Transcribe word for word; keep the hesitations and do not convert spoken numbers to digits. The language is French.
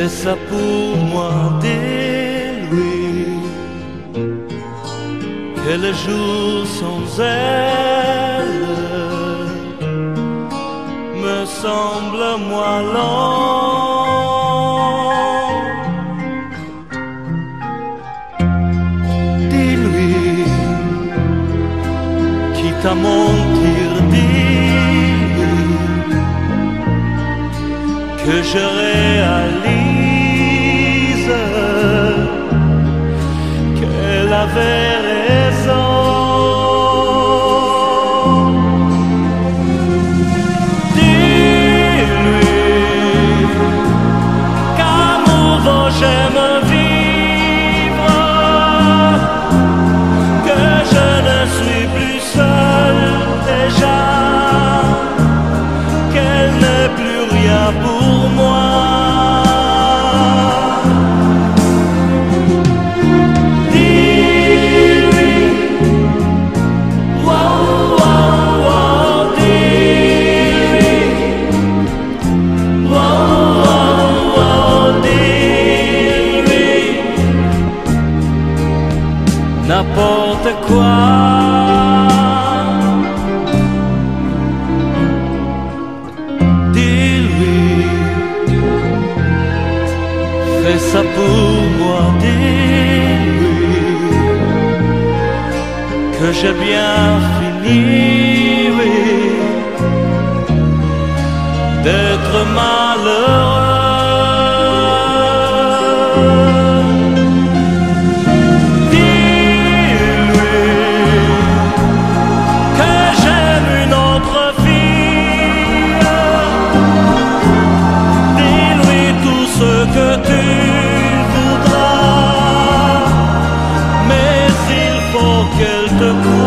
Fais ça pour moi, dis-lui que le jour sans elle me semble moi long. Dis-lui, quitte à mentir, dis-lui que je réalise qu'elle avait raison. Dis-lui qu'amoureux j'aime vivre, que je ne suis plus seul déjà, qu'elle n'est plus rien pour moi. Dis-lui, wow, wow, wow, dis-lui, wow, wow, wow, dis-lui n'importe quoi. Fais ça pour moi, dis-lui que j'ai bien fini, oui, d'être malheureux. Dis-lui que j'aime une autre fille. Dis-lui tout ce que tu qu'elle te